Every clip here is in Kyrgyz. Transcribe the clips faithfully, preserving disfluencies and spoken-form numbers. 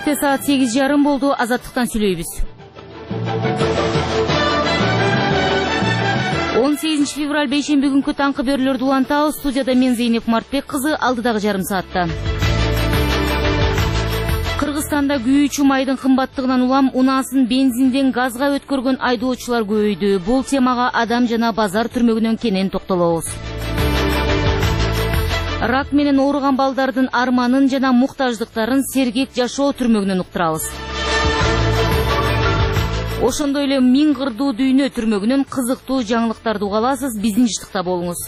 Кечте саат сегиз жарым болду. Азаттыктан сүйлөйбүз. он сегизинчи февраль бейшемби күнкү таңкы берүүлөрдү улантабыз. Студияда мен Зейнеп Мартбек кызы, алдыдагы жарым саатта. Кыргызстанда күйүүчү майдын кымбаттыгынан улам унаасын бензинден газга өткөргөн айдоочулар көбөйдү. Бул темага Адам жана базар түрмөгүнөн кенен токтолобуз. Рак менен ооруган балдардын арманын жана муктаждыктарын Сергек жашоо түрмөгүнөн уктурабыз. Ошондой эле Миң кырдуу дүйнө түрмөгүнөн кызыктуу жаңылыктарды уга аласыз. Биздин жыштыкта болуңуз.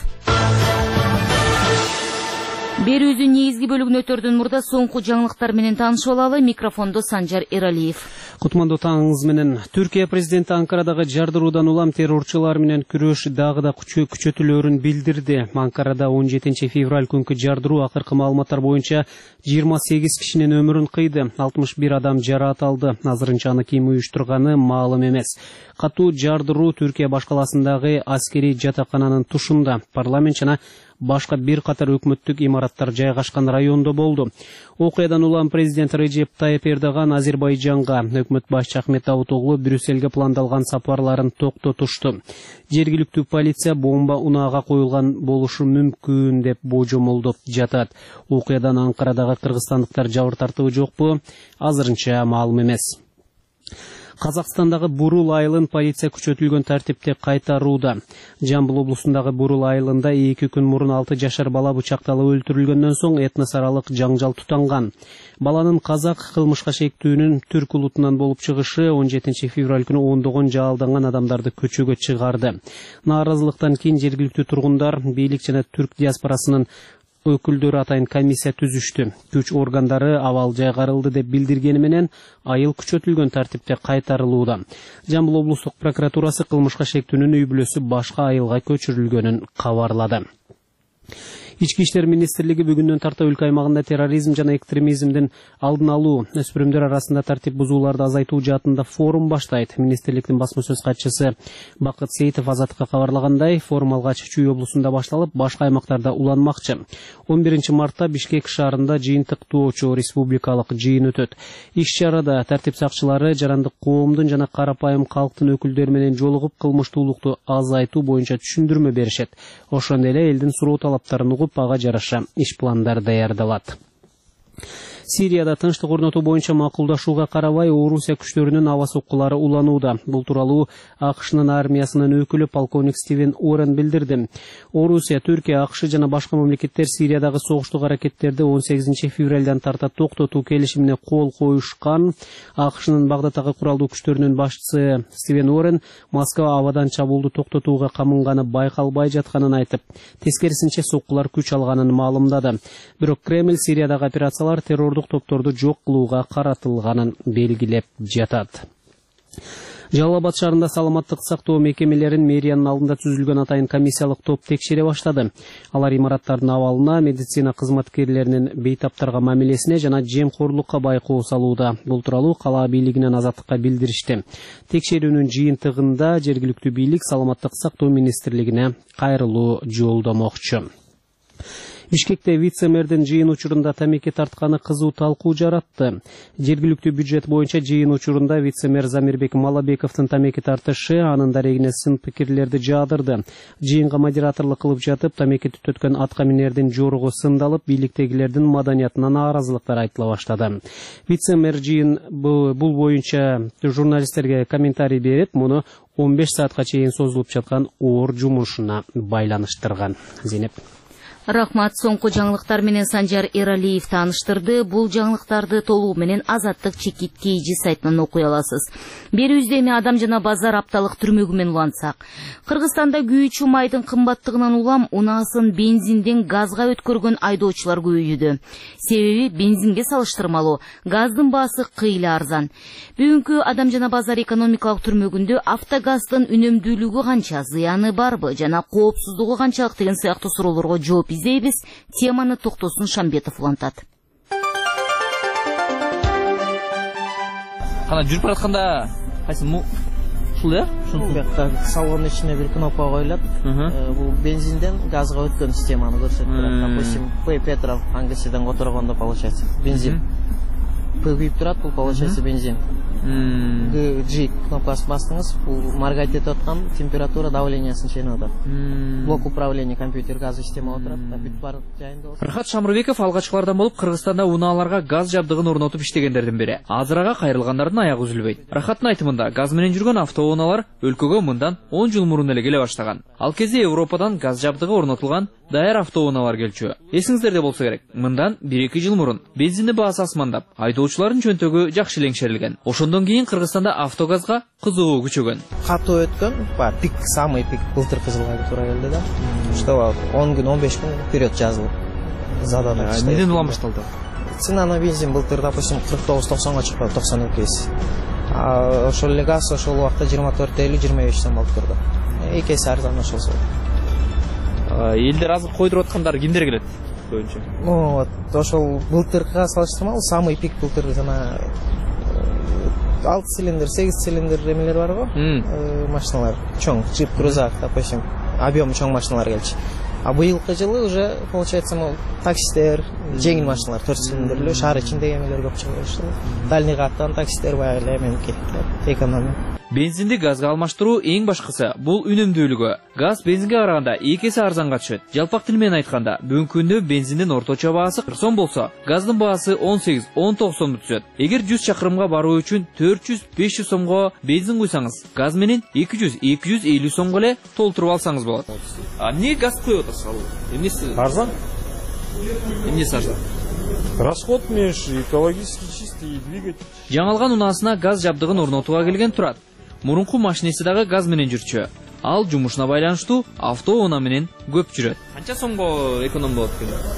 Берүүбүздүн негизги бөлүгүн өтөрдөн мурда соңку жаңылыктар менен таанышып алалы. Микрофондо Санжар Эралиев. Кутмандуу таңыңыз менен. Түркия президенти Анкарадагы жардыруудан улам террорчулар менен күрөш дагы да күчөтүлөөрүн билдирди. Анкарада он жетинчи февраль күнкү жардыруу акыркы маалыматтар боюнча жыйырма сегиз кишинин өмүрүн кыйды. алтымыш бир адам жараат алды. Азырынча аны ким уюштурганы маалым эмес. Катуу жардыруу Түркия башкаласындагы аскерий жатакананын тушунда. Парламент жана башка бир катар өкмөттүк имараттар жайгашкан райондо болду. Окуядан улам президент Режеп Тайып Эрдоган Азербайжанга, өкмөт башчы Ахмет Давутоглу Брюссельге пландалган сапарларын токтотушту. Жергиликтүү полиция бомба унаага коюлган болушу мүмкүн деп божомолдоп жатат. Окуядан Анкарадагы кыргызстандыктар жабыр тартыбы жокпу? Азырынча маалым эмес. Казакстандагы Бурул айылын полиция күчөтүлгөн тартипте кайтарууда. Жамбыл облусундагы Бурул айылында эки күн мурун алты жашар бала бычакталып өлтүрүлгөндөн соң этнос аралык жаңжал тутанган. Баланын казак кылмышка шектүүнүн түрк улутунан болуп чыгышы он жетинчи февраль күнү ондогон жаалданган адамдарды көчөгө чыгарды. Нааразылыктан кийин жергиликтүү тургундар бийлик жана түрк диаспорасынын өкүлдөрү атайын комиссия түзүштү. Күч органдары абал жайгарылды деп билдиргени менен айыл күчөтүлгөн тартипте кайтарылууда. Жамбыл облустук прокуратурасы кылмышка шектүүнүн үй бүлөсү башка айылга көчүрүлгөнүн кабарлады. Ички иштер министрлиги бүгүндөн тарта өлкө аймагында терроризм жана экстремизмдин алдын алуу, өспүрүмдөр арасында тартип бузууларды азайтуу жаатында форум баштайт. Министрликтин басма сөз катчысы Бакыт Сейитов Азаттыкка кабарлагандай, форум алгач Чүй облусунда башталып, башка аймактарда уланмакчы. он биринчи мартта Бишкек шаарында жыйынтыктоочу республикалык жыйын өтөт. Иш-чарада тартип сакчылары жарандык коомдун жана карапайым калктын өкүлдөрү менен жолугуп, кылмыштуулукту азайтуу боюнча түшүндүрмө беришет. Ошондой эле элдин суроо талаптарын угуп, ага жараша иш пландар даярдалат. Сирияда тынчтык орнотуу боюнча макулдашууга карабай Орусия күчтөрүнүн аба соккулары уланууда. Бул тууралуу АКШнын армиясынын өкүлү полковник Стивен Орен билдирди. Орусия, Түркия, АКШ жана башка мамлекеттер Сириядагы согуштук аракеттерди он сегизинчи февралдан тарта токтотуу келишимине кол коюшкан. АКШнын Багдадагы куралдуу күчтөрүнүн башчысы Стивен Орен Москва абадан чабуулду токтотууга камынганы байкалбай жатканын айтып, тескерисинче соккулар күч алганын маалымдады. Бирок Кремль Сириядагы операциялар террор топторду жок кылууга каратылганын белгилеп жатат. Жалал-Абад шаарында саламаттык сактоо мекемелерин мэриянын алдында түзүлгөн атайын комиссиялык топ текшере баштады. Алар имараттардын абалына, медицина кызматкерлеринин бейтаптарга мамилесине жана жемкорлукка байкоо салууда. Бул тууралуу кала бийлигинен Азаттыкка билдиришти. Текшерүүнүн жыйынтыгында жергиликтүү бийлик саламаттык сактоо министрлигине кайрылуу жолдомокчу. Бишкекте вице-мэрдин жыйын учурунда тамеки тартканы кызуу талкуу жаратты. Жергиликтүү бюджет боюнча жыйын учурунда вице-мэр Замирбек Малабековдун тамеки тартышы анын дарегине сын пикирлерди жаадырды. Жыйынга модераторлук кылып жатып, тамеки түтөткөн атка минердин жоругу сындалып, бийликтегилердин маданиятына нааразылыктар айтыла баштады. Вице-мэр жыйын бул боюнча журналисттерге комментарий берип, муну он беш саатка чейин созулуп жаткан оор жумушуна байланыштырган. Зейнеп. Рахмат, соңку жаңылыктар менен Санжар Эралиев тааныштырды. Бул жаңылыктарды толугу менен Азаттык чекит кейжи сайтынан окуй аласыз. Берүүбүздө эми Адам жана базар апталык түрмөгү менен улантсак. Кыргызстанда күйүүчү майдын кымбаттыгынан улам унаасын бензинден газга өткөргөн айдоочулар көбөйдү. Себеби бензинге салыштырмалуу газдын баасы кыйла арзан. Бүгүнкү Адам жана базар экономикалык түрмөгүндө автогаздын үнөмдүүлүгү канча, зыяны барбы жана коопсуздугу канчалык деген сыяктуу суроолорго жооп издейбиз. Теманы Токтосун Шамбетов улантат. Кана жүрүп баратканда кайсы му ушул э? Ушул жакта салондун ичине бир кнопка коюлат. Бул бензинден газга өткөн системаны көрсөтүп турат. Допустим, П Петров ангисиден которгондо получается бензин. П күйүп турат, бул получается бензин. Г, G кнопкасын бастыңыз, бул моргать этип аткан температура давлениясын чейин атат. Блок управления компьютер газ система отурат, бүт бар жайында болсо. Рахат Шамрубеков алгачкылардан болуп Кыргызстанда унааларга газ жабдыгын орнотуп иштегендердин бири. Азыр ага кайрылгандардын аягы үзүлбөйт. Рахаттын айтымында газ менен жүргөн автоунаалар өлкөгө мындан он жыл мурун эле келе баштаган. Ал кезде Европадан газ жабдыгы орнотулган даяр автоунаалар келчү. Эсиңиздерде болсо керек, мындан бир эки жыл мурун бензиндин баасы асмандап, айдоочулардын чөнтөгү жакшы леңшерилген. Ошондон кийин Кыргызстанда автогазга кызыгуу күчөгөн. Катуу өткөн, ба пик, самый пик былтыркы жылга туура келди да. Что он күн, он беш күн вперед жазылып. Задан иштейт. Неден улам башталды? Цена на бензин былтыр, допустим, кырк тогуз токсонго чыкты, токсон эки. А ошол эле газ ошол убакта жыйырма төрт элүү жыйырма беш сом болуп турду. Эки эсе арзан ошол. Элдер азыр койдуруп аткандар кимдер келет? Көбүнчө. Вот, ошол былтыркыга салыштырмалуу самый пик былтыр жана алты цилиндр, сегиз цилиндр эмелер бар го, машиналар, чоң, джип, крузак, допустим, объем чоң машиналар келчү. А быйылкы жылы уже получается, мол, таксистер, жеңил машиналар, төрт цилиндрлүү, шаар ичинде эмелер көп чыгып баштады. Дальний каттан таксистер баягы эле эменики, экономия. Бензинди газга алмаштыруу эң башкысы бул үнөмдүүлүгү. Газ бензинге караганда эки эсе арзанга түшөт. Жалпак тил менен айтканда, бүгүнкү күндө бензиндин орточо баасы кырк сом болсо, газдын баасы он сегиз он тогуз сомду түзөт. Эгер жүз чакырымга баруу үчүн төрт жүз беш жүз сомго бензин куйсаңыз, газ менен эки жүз эки жүз элүү сомго эле толтуруп алсаңыз болот. А эмне газ коюп атасыз ал? Эмнеси арзан? Эмнеси арзан? Расход меньше, экологически чистый двигатель. Жаңалган унаасына газ жабдыгын орнотууга келген Турат. Мурунку машинеси дагы газ менен жүрчү. Ал жумушуна байланыштуу автоунаа менен көп жүрөт. Канча сомго эконом болот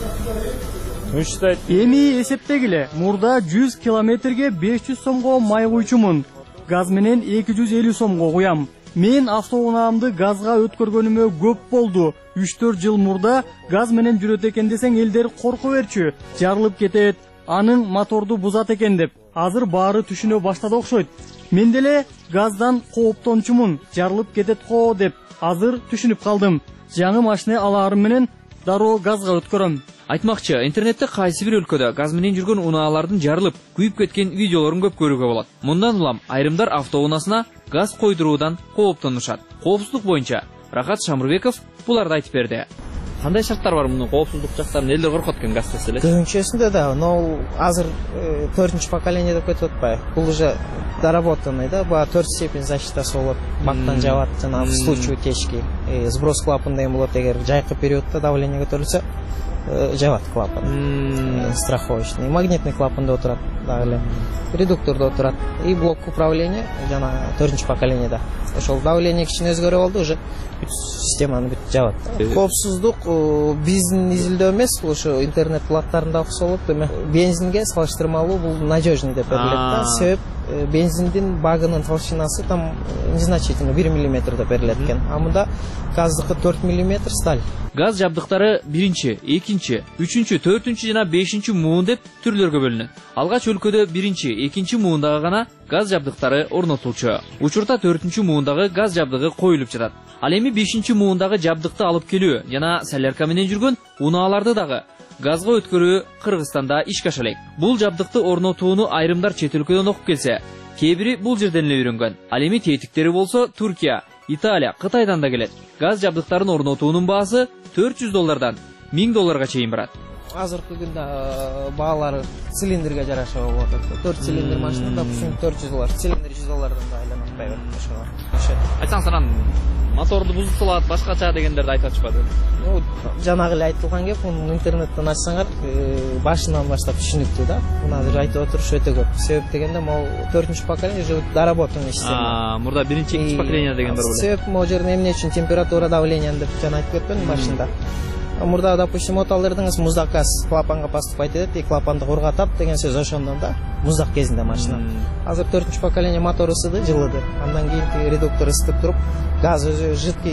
экен? Эми эсептегиле, мурда жүз километрге беш жүз сомго май куйчумун. Газ менен эки жүз элүү сомго куям. Мен автоунаамды газга өткөргөнүмө көп болду. үч төрт жыл мурда газ менен жүрөт экен десең элдер корку берчү. Жарылып кетет, анын моторду бузат экен деп. Азыр баары түшүнө баштады окшойт. Мен деле газдан кооптончумун, жарылып кетет го деп. Азыр түшүнүп калдым. Жаңы машина алаарым менен дароо газга өткөрөм. Айтмакчы, интернетте кайсы бир өлкөдө газ менен жүргөн унаалардын жарылып, күйүп кеткен видеолорун көп көрүүгө болот. Мындан улам айрымдар автоунасына газ койдуруудан кооптонушат. Коопсуздук боюнча Рахат Шамрубеков буларды айтып берди. Кандай шарттар бар мунун коопсуздук жактарын элдер коркот экен газ десе эле? Көбүнчөсүндө да, но азыр төртүнчү поколение деп кетип атпайбы? Бул уже доработанный да, баа төрт степень защитасы болот. Бактан жабат, жана в случае утечки, сброс клапан деген болот, эгер жайкы периодто давление көтөрүлсө, жабат клапан. Страховочный, магнитный клапан да отурат, дагы редуктор да отурат. И блок управления жана төртүнчү поколениеде. Ошол давление кичине өзгөрүп алды, уже системаны бүт жабат. Коопсуздук биздин изилдөө эмес, ошо интернет платтарында окуса болот, эме бензинге салыштырмалуу бул надежный деп берилет да. Себеп бензиндин багынын толщинасы там незначительно бир миллиметр деп берилет экен. А мында газдыкы төрт миллиметр сталь. Газ жабдыктары биринчи, экинчи, үчүнчү, төртүнчү жана бешинчи муун деп түрлөргө бөлүнөт. Алгач өлкөдө биринчи, экинчи муундагы гана газ жабдыктары орнотулчу. Учурда төртүнчү муундагы газ жабдыгы коюлуп жатат. Ал эми бешинчи муундагы жабдыкты алып келүү жана солярка менен жүргөн унааларды дагы газга өткөрүү Кыргызстанда ишке аша элек. Бул жабдыкты орнотууну айрымдар чет өлкөдөн окуп келсе, кээ бири бул жерден эле үйрөнгөн. Ал эми тетиктери болсо Туркия, Италия, Кытайдан да келет. Газ жабдыктарын орнотуунун баасы төрт жүз доллардан миң долларга чейин барат. Азыркы күндө баалары цилиндрге жараша болуп атат. төрт цилиндр машина, допустим, төрт жүз доллар, цилиндр жүз доллардан да айланып атпайбы ошого. Айтсаңыз анан моторду бузуп салат, башкача дегендерди айтып атышпады. Ну, жанагы эле айтылган кеп, муну интернеттен ачсаңар, башынан баштап түшүнүктүү да. Муну азыр айтып отуруш өтө көп. Себеп дегенде, могу төртүнчү поколение уже доработанный система. А, мурда биринчи, экинчи поколение деген бар беле. Себеп могу жерде эмне үчүн температура, давление деп жана айтып кетпедим башында. Мурда, допустим, от алдырдыңыз, муздак газ клапанга поступать этет, и клапанды кургатат деген сөз ошондон да. Муздак кезинде машина. Азыр төртүнчү поколение мотор ысыды, жылыды. Андан кийин редуктор ысытып туруп, газ өзү жидкий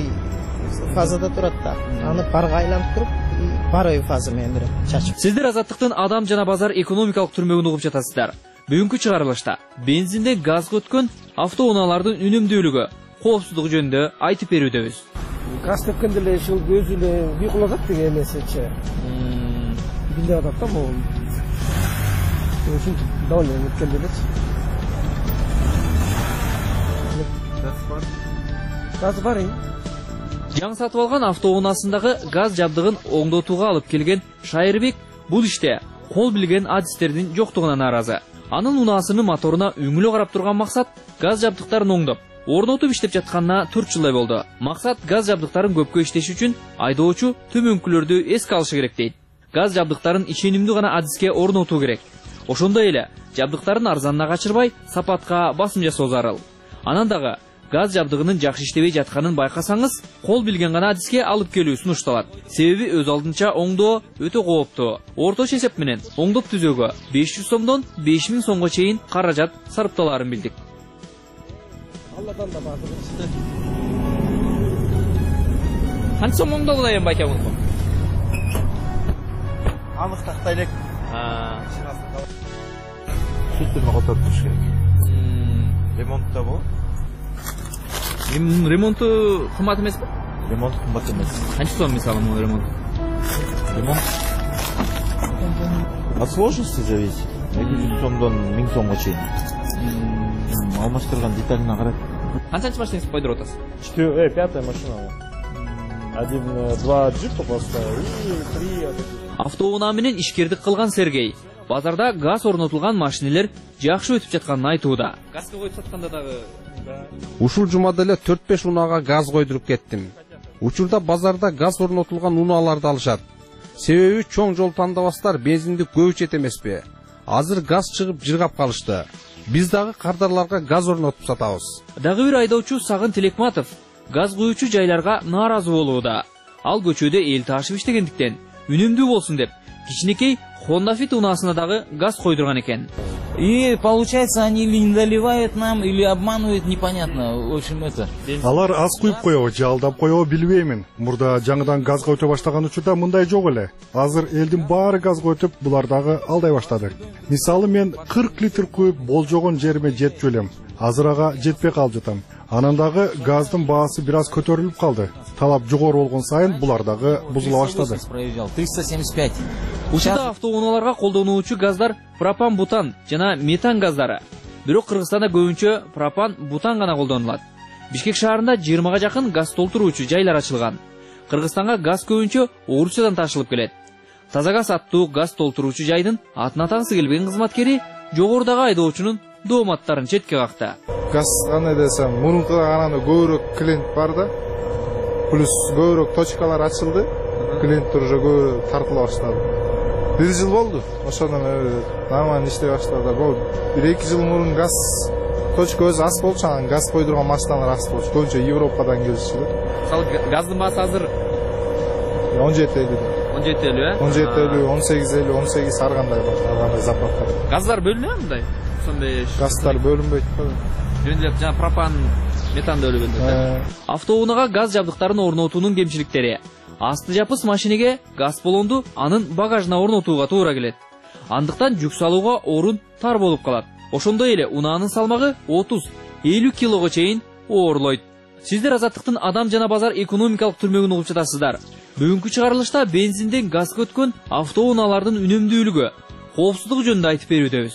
фазада турат да. Аны парга айланып туруп, паровый фаза менен берет, чачып. Сиздер Азаттыктын адам жана базар экономикалык түрмөгүн угуп жатасыздар. Бүгүнкү чыгарылышта бензинден газга өткөн автоунаалардын үнөмдүүлүгү, коопсуздугу жөнүндө айтып берүүдөбүз. Газ тепкенде эле ушул көзү эле бийкулатат деген эмесечи. Билип атат да могу. ушинтип довольно өткөн элек. Газ бар. Жаңы сатып алган автоунаасындагы газ жабдыгын оңдотууга алып келген Шайырбек бул иште кол билген адистердин жоктугуна нааразы. Анын унаасынын моторуна үңүлө карап турган максат газ жабдыктарын оңдоп, орнотуп иштеп жатканына төрт жылдай болду. Максат газ жабдыктарын көпкө иштеш үчүн айдоочу төмөнкүлөрдү эске алышы керек дейт. Газ жабдыктарын ишенимдүү гана адиске орнотуу керек. Ошондой эле жабдыктарын арзанына качырбай, сапатка басым жасоо зарыл. Анан дагы газ жабдыгынын жакшы иштебей жатканын байкасаңыз, кол билген гана адиске алып келүү сунушталат. Себеби өз алдынча оңдоо өтө кооптуу. Орточо эсеп менен оңдоп түзөөгө беш жүз сомдон беш миң сомго чейин каражат сарпталаарын билдик. Алладан да баатыр. Канча сом оңдолду да эми байке муну? Анық тақтай элек. Сүттүрмө катап туруш керек. Ремонтта бул. Ремонту кымбат эмеспи? Ремонт кымбат эмес. Канча сом мисалы муну ремонт? Ремонт от сложности зависит. эки жүз сомдон миң сомго чейин. Алмаштырган деталине карап. Канчанчы машинаңызды койдуруп атасыз? Четвертая, пятая машина. Один, два джипа поставил и три. Автоунаа менен ишкердик кылган Сергей базарда газ орнотулган машинелер жакшы өтүп жатканын айтууда. Газга коюп сатканда дагы ушул жумада эле төрт беш унаага газ койдуруп кеттим. Учурда базарда газ орнотулган унааларды алышат. Себеби чоң жол тандабастар бензинди көп ичет эмеспи. Азыр газ чыгып жыргап калышты. Биз дагы кардарларга газ орнотуп сатабыз. Дагы бир айдоочу Сагын Тилекматов газ куюучу жайларга нааразы болууда. Ал көчөдө эл ташып иштегендиктен үнөмдүү болсун деп кичинекей Honda Fit унаасына дагы газ койдурган экен. И получается, они или не доливают нам, или обманывают, непонятно. В общем, это. Алар аз куюп коебу, же алдап коебу билбеймин. Мурда жаңыдан газга өтө баштаган учурда мындай жок эле. Азыр элдин баары газга өтүп, булар дагы алдай баштады. Мисалы мен кырк литр куюп болжогон жериме жетип элем. Азыр ага жетпей калып жатам. Анан дагы газдын баасы бир аз көтөрүлүп калды. Талап жогору болгон сайын булар дагы бузула баштады. триста семьдесят пять. Учурда автоунааларга колдонуучу газдар пропан, бутан жана метан газдары. Бирок Кыргызстанда көбүнчө пропан, бутан гана колдонулат. Бишкек шаарында жыйырмага жакын газ толтуруучу жайлар ачылган. Кыргызстанга газ көбүнчө Орусиядан ташылып келет. Таза газ аттуу газ толтуруучу жайдын атын атаңсы келбеген кызматкери жогорудагы айдоочунун дооматтарын четке какты. Газ кандай десем, мурункуга караганда көбүрөөк клиент бар да. Плюс көбүрөөк точкалар ачылды. Клиенттер уже көбүрөөк тартыла баштады. Бир жыл болду. Ошондон нормально иштей баштады. Бул бир эки жыл мурун газ точка өзү аз болчу, анан газ койдурган машиналар аз болчу. Көбүнчө Европадан келишти. Газдын баасы азыр он жети элүү. он жети элүү, э? он жети элүү, он сегиз элүү, он сегиз ар кандай бар, ар кандай заправкалар. Газдар бөлүнөбү мындай? Газдар бөлүнбөйт го. Жөндөп жана пропан, метан бөлүнөт. Автоунаага газ жабдыктарын орнотуунун кемчиликтери. Асты жапыс машинеге газ баллонду анын багажына орнотууга туура келет. Андыктан жүк салууга орун тар болуп калат. Ошондой эле унаанын салмагы отуз элүү килого чейин оорлойт. Сиздер Азаттыктын адам жана базар экономикалык түрмөгүн угуп жатасыздар. Бүгүнкү чыгарылышта бензинден газга өткөн автоунаалардын үнөмдүүлүгү, коопсуздугу жөнүндө айтып берүүдөбүз.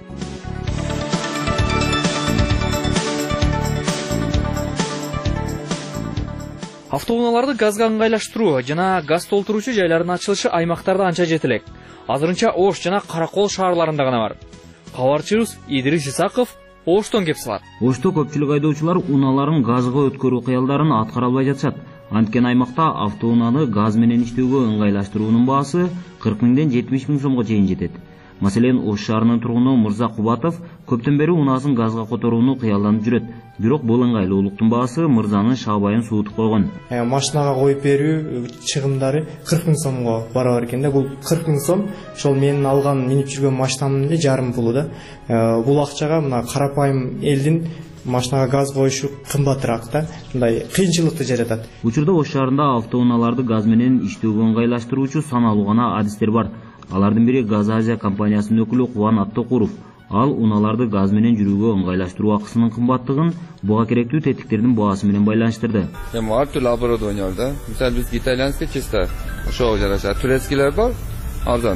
Автоунааларды газга ыңгайлаштыруу жана газ толтуруучу жайлардын ачылышы аймактарда анча жетелек. Азырынча Ош жана Каракол шаарларында гана бар. Кабарчыбыз Идрис Исаков Оштон кеп салат. Ошто көпчүлүк айдоочулар унааларын газга өткөрүү кыялдарын аткара албай жатышат. Анткени аймакта автоунааны газ менен иштөөгө ыңгайлаштыруунун баасы кырк миңден жетимиш миң сомго чейин жетет. Маселен, Ош шаарынын тургуну Мырза Кубатов көптөн бери унаасын газга которууну кыялданып жүрөт. Бирок бул ыңгайлуулуктун баасы Мырзанын шаабайын суутуп койгон. Машинага коюп берүү чыгымдары кырк миң сомго барабар экен да. Бул кырк миң сом ошол менин алган минип жүргөн машинамдын эле жарым пулу да. Бул акчага мына карапайым элдин машинага газ коюшу кымбатыраак да. Мындай кыйынчылыкты жаратат. Учурда Ош шаарында автоунааларды газ менен иштөөгө ыңгайлаштыруучу саналуу гана адистер бар. Алардын бири Газ Азия компаниясынын өкүлү Кубан Аттокуров. Ал унааларды газ менен жүрүүгө ыңгайлаштыруу акысынын кымбаттыгын буга керектүү тетиктердин баасы менен байланыштырды. Эми ар түрдүү оборудование бар да. Мисалы биз итальянский чисто ошого жараша, турецкийлер бар, арзан.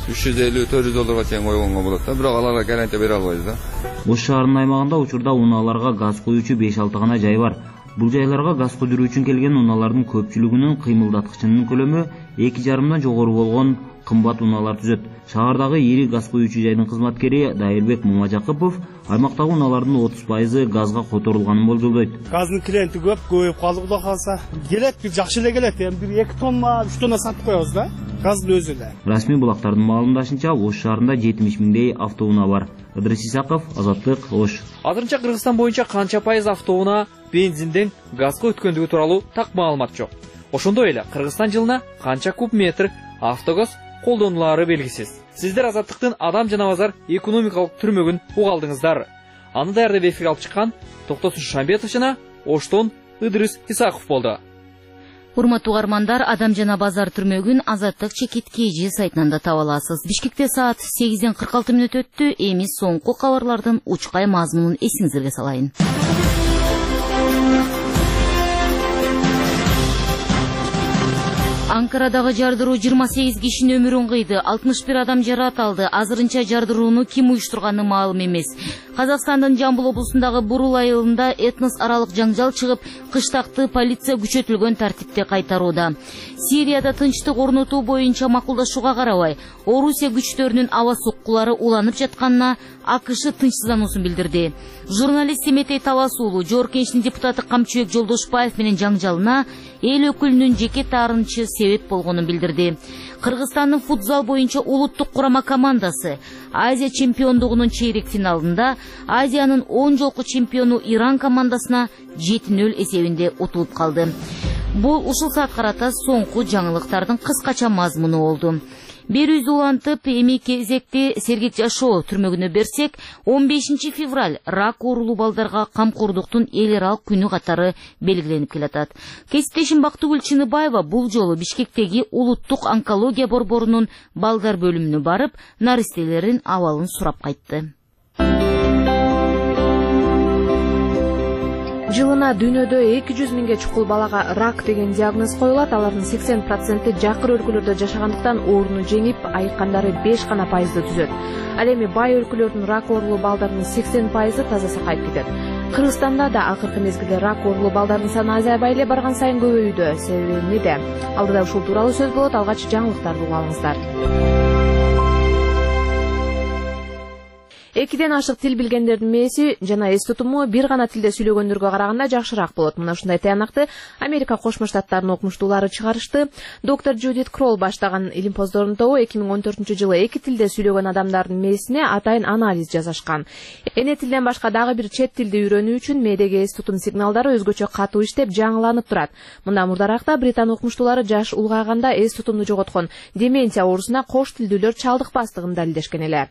үч жүз элүү төрт жүз долларга чейин койгонго болот да, бирок аларга гарантия бере албайбыз да. Ош шаарынын аймагында учурда унааларга газ куюучу беш алты гана жай бар. Бул жайларга газ кудуруу үчүн келген унаалардын көпчүлүгүнүн кыймылдаткычынын көлөмү эки жарымдан жогору болгон кымбат унаалар түзөт. Шаардагы ири газ куюучу жайдын кызматкери Дайырбек Мумажакыпов аймактагы унаалардын отуз пайызы газга которулганын болжолдойт. Газдын клиенти көп, көбөйүп калды Кудай калса. Келет, бир жакшы эле келет, эми бир эки тонна, үч тонна сатып коебуз да. Газдын өзү эле. Расмий булактардын маалымдашынча, Ош шаарында жетимиш миңдей автоунаа бар. Ыдрис Исаков, Азаттык, Ош. Азырынча Кыргызстан боюнча канча пайыз автоунаа бензинден газга өткөндүгү тууралуу так маалымат жок. Ошондой эле Кыргызстан жылына канча куб метр автогаз колдонулары белгисиз. Сиздер Азаттыктын адам жана базар экономикалык түрмөгүн угалдыңыздар. Аны даярдап эфирге алып чыккан Токтосун Шамбетов жана Оштон Ыдрис Исаков болду. Урматтуу угармандар, адам жана базар түрмөгүн Азаттык чекит kg сайтынан да таба аласыз. Бишкекте саат сегизден кырк алты мүнөт өттү. Эми соңку кабарлардын учкай мазмунун эсиңизге салайын. Анкарадагы жардыруу жыйырма сегиз кишинин өмүрүн кыйды. алтымыш бир адам жаракат алды. Азырынча жардырууну ким уюштурганы маалым эмес. Казакстандын Жамбыл облусундагы Бурул айылында этнос аралык жаңжал чыгып, кыштакты полиция күчөтүлгөн тартипте кайтарууда. Сирияда тынчтык орнотуу боюнча макулдашууга карабай, Орусия күчтөрүнүн аба соккулары уланып жатканына АКШ тынчсыздануусун билдирди. Журналист Семетей Таласуулу Жогорку Кеңештин депутаты Камчыбек Жолдошбаев менен жаңжалына эл өкүлүнүн жеке таарынчы себеп болгонун билдирди. Кыргызстандын футзал боюнча улуттук курама командасы Азия чемпиондугунун чейрек финалында Азиянын он жолку чемпиону Иран командасына жети нөл эсебинде утулуп калды. Бул ушул саат карата соңку жаңылыктардын кыскача мазмуну болду. Берүүбүздү улантып, эми кезекти Сергек жашоо түрмөгүнө берсек, он бешинчи февраль рак оорулуу балдарга камкордуктун эл аралык күнү катары белгиленип келатат. Кесиптешим Бактыгүл Чыныбаева бул жолу Бишкектеги улуттук онкология борборунун балдар бөлүмүнө барып, наристелердин абалын сурап кайтты. Жылына дүйнөдө эки жүз миңге чукул балага рак деген диагноз коюлат. Алардын сексен проценти жакыр өлкөлөрдө жашагандыктан ооруну жеңип, айыккандары беш гана пайызды түзөт. Ал эми бай өлкөлөрдүн рак оорулуу балдарынын сексен пайызы таза сакайып кетет. Кыргызстанда да акыркы мезгилде рак оорулуу балдардын саны азайбай эле барган сайын көбөйүүдө. Себеби эмнеде? Алдыда ушул тууралуу сөз болот. Алгач жаңылыктарды угаңыздар. Экиден ашык тил билгендердин мээси жана эс тутуму бир гана тилде сүйлөгөндөргө караганда жакшыраак болот. Мына ушундай таянакты Америка Кошмо Штаттарынын окумуштуулары чыгарышты. Доктор Джудит Кролл баштаган илим поздорунун тобу эки миң он төртүнчү жылы эки тилде сүйлөгөн адамдардын мээсине атайын анализ жасашкан. Эне тилден башка дагы бир чет тилди үйрөнүү үчүн мээдеги эс тутум сигналдары өзгөчө катуу иштеп, жаңыланып турат. Мында мурдаракта Британ окумуштуулары жаш улгайганда эс тутумду жоготкон деменция оорусуна кош тилдүүлөр чалдыкпастыгын далилдешкен эле.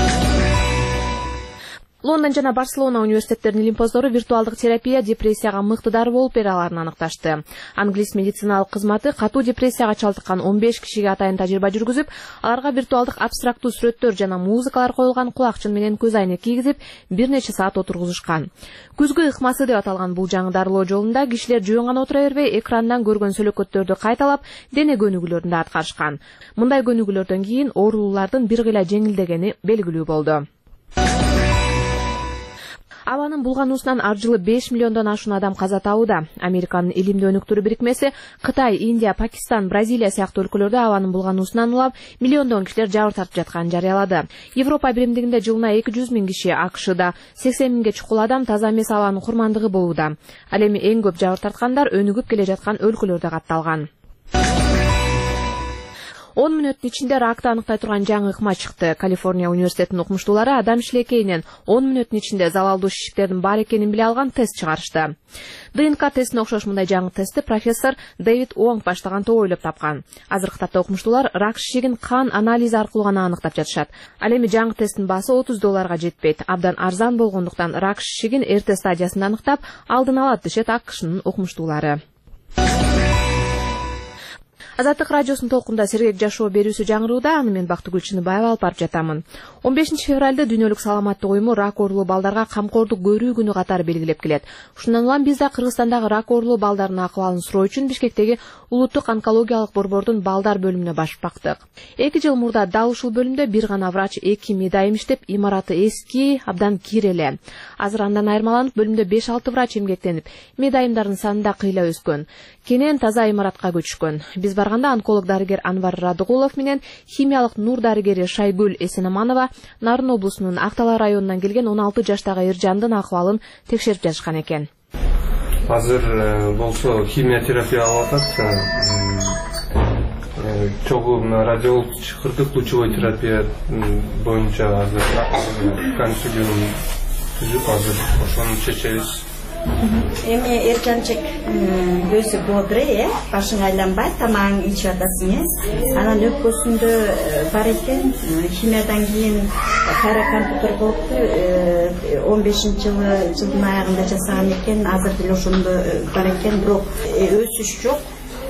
Лондон жана Барселона университеттеринин илим поздору виртуалдык терапия депрессияга мыкты дары болуп бере аларын аныкташты. Англис медициналык кызматы катуу депрессияга чалдыккан он беш кишиге атайын тажрыйба жүргүзүп, аларга виртуалдык абстрактуу сүрөттөр жана музыкалар коюлган кулакчын менен көз айнек кийгизип, бир нече саат отургузушкан. Күзгү ыкмасы деп аталган бул жаңы дарылоо жолунда кишилер жөн гана отура бербей, экрандан көргөн сөлөкөттөрдү кайталап, дене көнүгүүлөрүн да аткарышкан. Мындай көнүгүүлөрдөн кийин оорулуулардын бир кыйла жеңилдегени белгилүү болду. Абанын булгануусунан ар жылы беш миллиондон ашуун адам каза табууда. Американын илимдүү өнүктүрүү бирикмеси Кытай, Индия, Пакистан, Бразилия сыяктуу өлкөлөрдө абанын булгануусунан улап, миллиондон кишилер жабыр тартып жатканын жарыялады. Европа биримдигинде жылына эки жүз миң киши, АКШда сексен миңге чукул адам таза эмес абанын курмандыгы болууда. Ал эми эң көп жабыр тарткандар өнүгүп келе жаткан өлкөлөрдө катталган. он мүнөттүн ичинде ракты аныктай турган жаңы ыкма чыкты. Калифорния университетинин окумуштуулары адам шилекейинен он мүнөттүн ичинде залалдуу шишиктердин бар экенин биле алган тест чыгарышты. ДНК тестине окшош мындай жаңы тестти профессор Дэвид Уонг баштаган топ ойлоп тапкан. Азыркы тапта окумуштуулар рак шишигин кан анализи аркылуу гана аныктап жатышат. Ал эми жаңы тесттин баасы отуз долларга жетпейт. Абдан арзан болгондуктан рак шишигин эрте стадиясында аныктап, алдын алат дешет АКШнын окумуштуулары. Азаттык радиосунун толкунда сергек жашоо берүүсү жаңырууда, аны мен Бактыгүл Чыныбаева алып барып жатамын. он бешинчи февралда дүйнөлүк саламаттык уюму рак оорулуу балдарга камкордук көрүү күнү катары белгилеп келет. Ушундан улам биз да Кыргызстандагы рак оорулуу балдардын акыбалын суроо үчүн Бишкектеги улуттук онкологиялык борбордун балдар бөлүмүнө башып бактык. эки жыл мурда дал ушул бөлүмдө бир гана врач, эки медайым иштеп, имараты эски, абдан кир эле. Азыр андан айырмаланып, бөлүмдө беш алты врач эмгектенип, медайымдардын саны да кыйла өскөн. Кенен таза имаратка көчүшкөн. Биз барганда онколог дарыгер Анвар Радыгулов менен химиялык нур дарыгери Шайгүл Эсенаманова Нарын облусунун Актала районунан келген он алты жаштагы Эржандын акыбалын текшерип жатышкан экен. Азыр болсо химиотерапия алып атат. Чогуу радиолог чакырдык, лучевой терапия боюнча азыр консилиум түзүп азыр ошону чечебиз. Эми Эржанчык өзү бодрый, э, башың айланбай, тамагың ичип атасың, э. Анан өпкөсүндө бар экен, химиядан кийин кайра компьютер болупту, он бешинчи жылы жылдын аягында жасаган экен, азыр деле ошондо бар экен, бирок өсүш жок.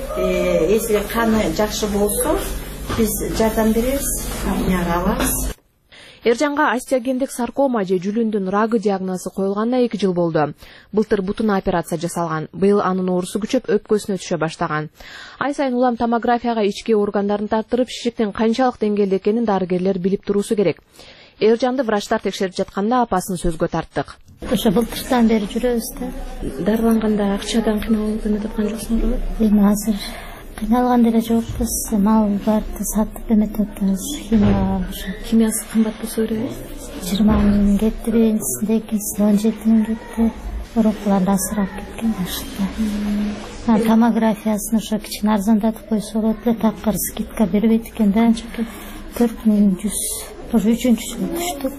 Если каны жакшы болсо, биз жардам беребиз, химияга алабыз. Эржанга остеогендик саркома же жүлүндүн рагы диагнозу коюлганына эки жыл болду. Былтыр бутуна операция жасалган. Быйыл анын оорусу күчөп өпкөсүнө түшө баштаган. Ай сайын улам томографияга ички органдарын тартырып, шишиктин канчалык деңгээлде экенин дарыгерлер билип туруусу керек. Эржанды врачтар текшерип жатканда апасын сөзгө тарттык. Ошо былтыртан бери жүрөбүз да. Дарыланганда акчадан кыйналып эметип аткан жоксуңарбы? Эми азыр кыйналган деле жокпуз, мал барды сатып эметип атабыз. Химия химиясы кымбат болсо керек. жыйырма миң кетти, биринчисинде, экинчисинде он жети миң кетти. Урукулар асырап кеткен башында. Томографиясын ошо кичине арзандатып койсо болот эле, такыр скидка бербейт экен да. төрт миң жүз. Уже үчүнчү жыл түштүк.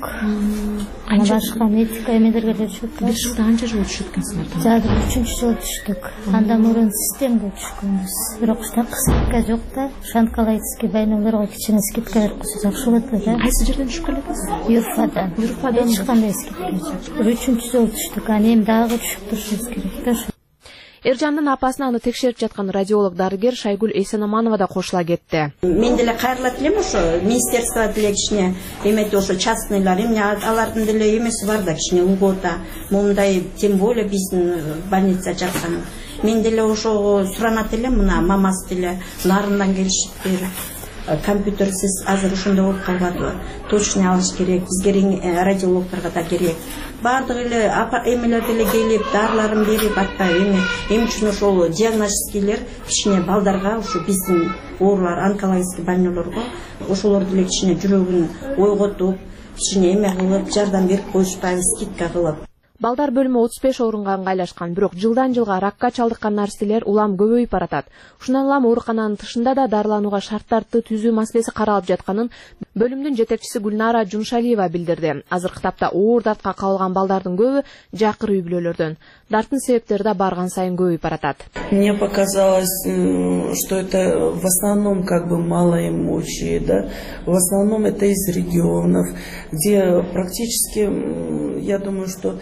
Ана башка медика эмелерге деле түшүп. Бир жылда канча жыл түшүп экенсиңер? Жада үчүнчү жыл түштүк. Андан мурун системге түшкөнбүз. Бирок так скидка жок да. Онкологический больнойлорго кичине скидка берип койсо жакшы болот эле. Кайсы жерден түшүп келесиз? Юрфадан. Юрфадан эч кандай скидка жок. Үчүнчү жыл түштүк. Аны эми дагы түшүп турушубуз керек да. Эржандын апасына аны текшерип жаткан радиолог дарыгер Шайгүл Эсенаманова да кошула кетти. Мен деле кайрылат элем ошо министерство деле кичине эметип ошо частныйлар, эмне алардын деле эмеси бар да, кичине льгота. Мондай тем более биздин больница жаткан. Мен деле ошого суранат элем, мына мамасы деле нарындан келишиптир. Компьютерсиз азыр ошондой болуп калбадыбы? Точный алыш керек, бизге радиологторго да керек. Бардык эле эмелер деле келип, дарыларын берип атпайбы эми. Эми үчүн ошол диагностикилер кичине балдарга, ошо биздин оорулар, онкологический больнойлорго ошолор деле кичине жүрөгүн ойготуп, кичине эме кылып, жардам берип коюшпайбы, скидка кылып. Балдар бөлүмү отуз беш орунга ыңгайлашкан, бирок жылдан жылга ракка чалдыккан нарселер улам көбөйүп баратат. Ушундан улам оорукананын тышында да дарыланууга шарттарды түзүү маселеси каралып жатканын бөлүмдүн жетекчиси Гүлнара Жуншалиева билдирди. Азыркы тапта оор дартка кабылган балдардын көбү жакыр үй бүлөлөрдөн. Дарттын себептери да барган сайын көбөйүп баратат. Мне показалось, что это в основном как бы малоимущие, да, в основном это из регионов, где практически, я думаю, что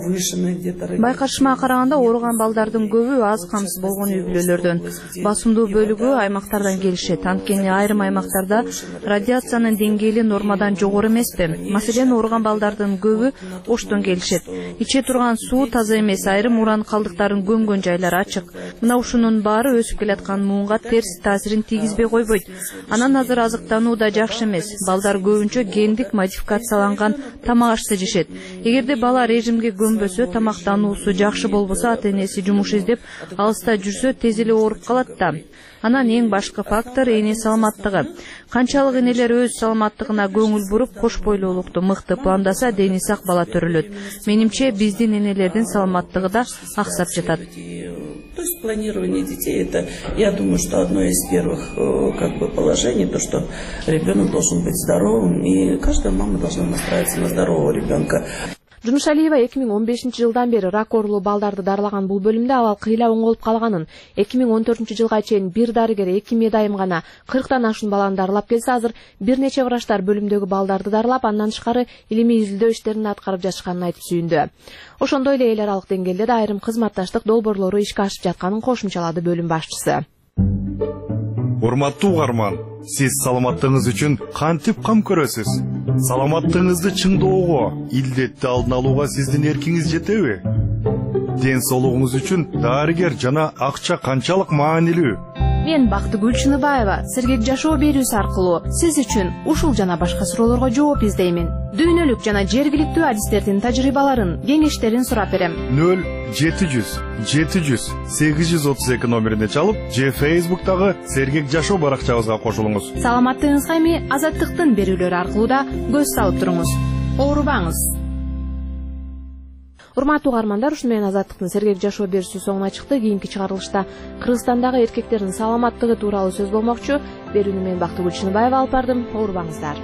Байкашыма караганда ооруган балдардын көбү аз камсыз болгон үй бүлөлөрдөн. Басымдуу бөлүгү аймактардан келишет. Анткени айрым аймактарда радиациянын деңгээли нормадан жогору эмеспи. Маселен, ооруган балдардын көбү Оштон келишет. Иче турган суу таза эмес, айрым уран калдыктарын көмгөн жайлар ачык. Мына ушунун баары өсүп келаткан муунга терс таасирин тийгизбей койбойт. Анан азыр азыктануу да жакшы эмес. Балдар көбүнчө гендик модификацияланган тамак ашты жешет. Эгерде бала режимге көмбөсө, тамактануусу жакшы болбосо, ата-энеси жумуш издеп алыста жүрсө, тез эле ооруп калат да. Анан эң башкы фактор эне саламаттыгы. Канчалык энелер өз саламаттыгына көңүл буруп, кош бойлуулукту мыкты пландаса, дени сак бала төрөлөт. Менимче, биздин энелердин саламаттыгы да аксап жатат. То есть планирование детей, это, я думаю, что одно из первых как бы положений, то, что ребенок должен быть здоровым, и каждая мама должна настраиваться на здорового ребенка. Жуншалиева эки миң он бешинчи жылдан бери рак оорулуу балдарды дарылаган бул бөлүмдө абал кыйла оңолуп калганын, эки миң он төртүнчү жылга чейин бир дарыгер, эки медайым гана кырктан ашуун баланы дарылап келсе, азыр бир нече врачтар бөлүмдөгү балдарды дарылап, андан тышкары илимий изилдөө иштерин аткарып жатышканын айтып сүйүндү. Ошондой эле эл аралык деңгээлде да айрым кызматташтык долбоорлору ишке ашып жатканын кошумчалады бөлүм башчысы. Урматтуу угарман, сиз саламаттыгыңыз үчүн кантип кам көрөсүз? Саламаттыгыңызды чыңдоого, илдетти алдын алууга сиздин эркиңиз жетеби? Ден соолугуңуз үчүн дарыгер жана акча канчалык маанилүү? Мен Бактыгүл Чыныбаева сергек жашоо берүүсү аркылуу сиз үчүн ушул жана башка суроолорго жооп издеймин. Дүйнөлүк жана жергиликтүү адистердин тажрыйбаларын, кеңештерин сурап берем. нөл жети жүз жети жүз сегиз жүз отуз эки номерине чалып, же Facebook'тагы сергек жашоо баракчабызга кошулуңуз. Саламаттыгыңызга эми Азаттыктын берүүлөрү аркылуу да көз салып туруңуз. Оорубаңыз. Урматтуу угармандар, ушуну менен Азаттыктын сергек жашоо берүүсү соңуна чыкты. Кийинки чыгарылышта Кыргызстандагы эркектердин саламаттыгы тууралуу сөз болмокчу. Берүүнү мен Бактыгүл Чыныбаева алып бардым. Оорубаңыздар.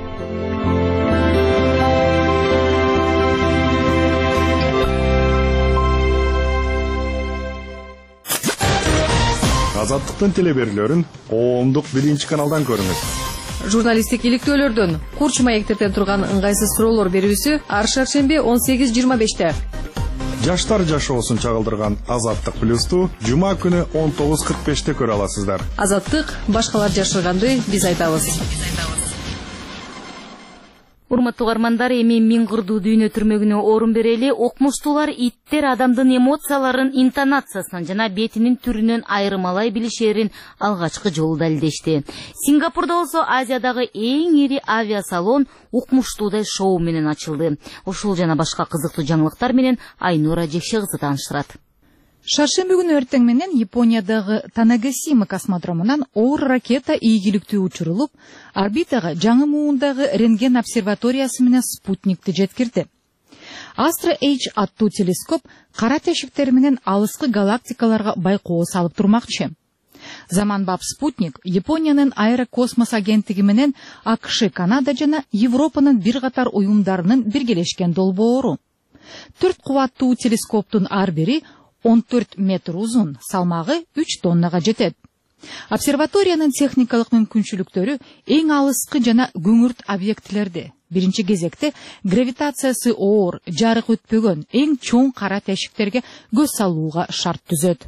Азаттыктын телеберүүлөрүн коомдук биринчи каналдан көрүңүз. Журналисттик иликтөөлөрдөн, курч маектерден турган ыңгайсыз суроолор берүүсү ар шаршемби он сегиз жыйырма беште. Жаштар жашоосун чагылдырган Азаттык плюсту жума күнү он тогуз кырк беште көрө аласыздар. Азаттык башкалар жашырганды биз айтабыз. Урматтуу угармандар, эми Миң кырдуу дүйнө түрмөгүнө орун берели. Окмуштуулар иттер адамдын эмоцияларын интонациясынан жана бетинин түрүнөн айырмалай билишерин алгачкы жолу далилдешти. Сингапурда болсо Азиядагы эң ири авиасалон укмуштуудай шоу менен ачылды. Ушул жана башка кызыктуу жаңылыктар менен Айнура Жекше кызы тааныштырат. Шаршемби күнү эртең менен Япониядагы Танагасима космодромунан оор ракета ийгиликтүү учурулуп, орбитага жаңы муундагы рентген обсерваториясы менен спутникти жеткирди. Астра H аттуу телескоп кара тешиктер менен алыскы галактикаларга байкоо салып турмакчы. Заманбап спутник Япониянын аэрокосмос агенттиги менен АКШ, Канада жана Европанын бир катар уюмдарынын биргелешкен долбоору. Төрт кубаттуу телескоптун ар бири он төрт метр узун, салмагы үч тоннага жетет. Обсерваториянын техникалык мүмкүнчүлүктөрү эң алыскы жана күңүрт объектилерди, биринчи кезекте гравитациясы оор, жарык өтпөгөн эң чоң кара тешиктерге көз салууга шарт түзөт.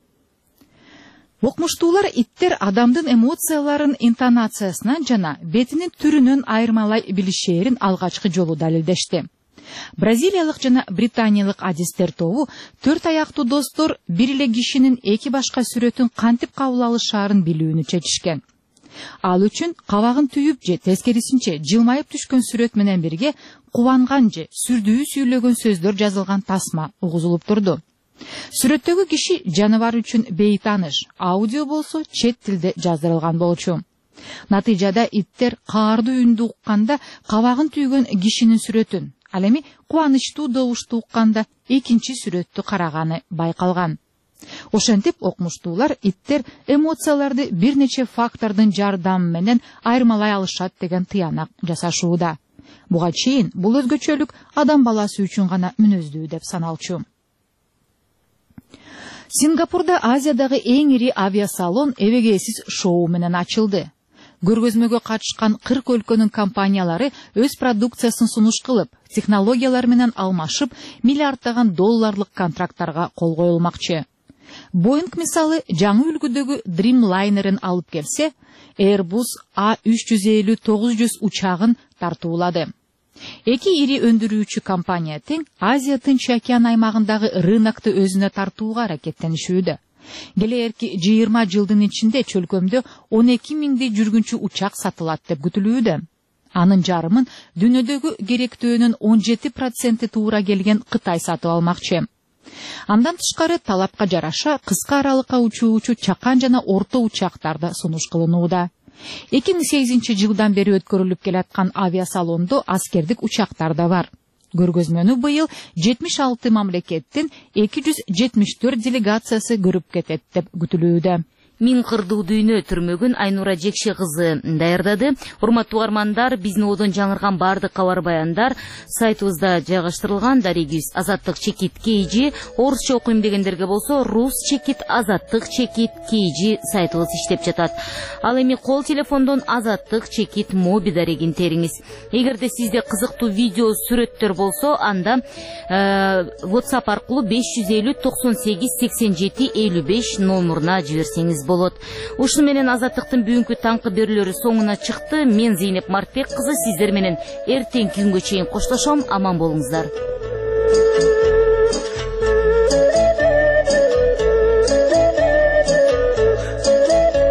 Окмуштуулар иттер адамдын эмоцияларын интонациясынан жана бетинин түрүнөн айырмалай билишерин алгачкы жолу далилдешти. Бразилиялык жана британиялык адистер тобу төрт аяктуу достор бир эле кишинин эки башка сүрөтүн кантип кабыл алышаарын билүүнү чечишкен. Ал үчүн кабагын түйүп же тескерисинче жылмайып түшкөн сүрөт менен бирге кубанган же сүрдүү сүйлөгөн сөздөр жазылган тасма угузулуп турду. Сүрөттөгү киши жаныбар үчүн бейтаныш, аудио болсо чет тилде жаздырылган болчу. Натыйжада иттер каардуу үндү укканда кабагын түйгөн кишинин сүрөтүн, ал эми кубанычтуу добушту укканда экинчи сүрөттү караганы байкалган. Ошентип окмуштуулар иттер эмоцияларды бир нече фактордун жардамы менен айырмалай алышат деген тыянак жасашууда. Буга чейин бул өзгөчөлүк адам баласы үчүн гана мүнөздүү деп саналчу. Сингапурда Азиядагы эң ири авиасалон эбегейсиз шоу менен ачылды. Көргөзмөгө катышкан кырк өлкөнүн компаниялары өз продукциясын сунуш кылып, технологиялар менен алмашып, миллиарддаган долларлык контракттарга кол коюлмакчы. Boeing мисалы жаңы үлгүдөгү Dreamliner'ын алып келсе, Airbus А үч жүз элүү тогуз жүз учагын тартуулады. Эки ири өндүрүүчү компания тең Азия Тынч океан аймагындагы рынокты өзүнө тартууга аракеттенишүүдө. Келээрки жыйырма жылдын ичинде чөлкөмдө он эки миңдей жүргүнчү учак сатылат деп күтүлүүдө. Анын жарымын дүйнөдөгү керектөөнүн он жети проценти туура келген Кытай сатып алмакчы. Андан тышкары талапка жараша кыска аралыкка учуучу чакан жана орто учактар да сунуш кылынууда. эки миң сегизинчи жылдан бери өткөрүлүп келаткан авиасалондо аскердик учактар да бар. Көргөзмөнү быйыл жетимиш алты мамлекеттин эки жүз жетимиш төрт делегациясы көрүп кетет деп күтүлүүдө. Миң кырдуу дүйнө түрмөгүн Айнура Жекше кызы даярдады. Урматтуу угармандар, биздин одон жаңырган бардык кабар баяндар сайтыбызда жайгаштырылган. Дарегиз Азаттык чекит кейжи, орусча окуйм дегендерге болсо рус чекит Азаттык чекит кейжи сайтыбыз иштеп жатат. Ал эми кол телефондон Азаттык чекит моби дарегин териңиз. Эгерде сизде кызыктуу видео, сүрөттөр болсо, анда WhatsApp аркылуу беш жүз элүү токсон сегиз сексен жети элүү беш номуруна жиберсеңиз болот. Ушуну менен Азаттыктын бүгүнкү таңкы берүүлөрү соңуна чыкты. Мен Зейнеп Мартбек кызы сиздер менен эртеңки күнгө чейин коштошом. Аман болуңуздар.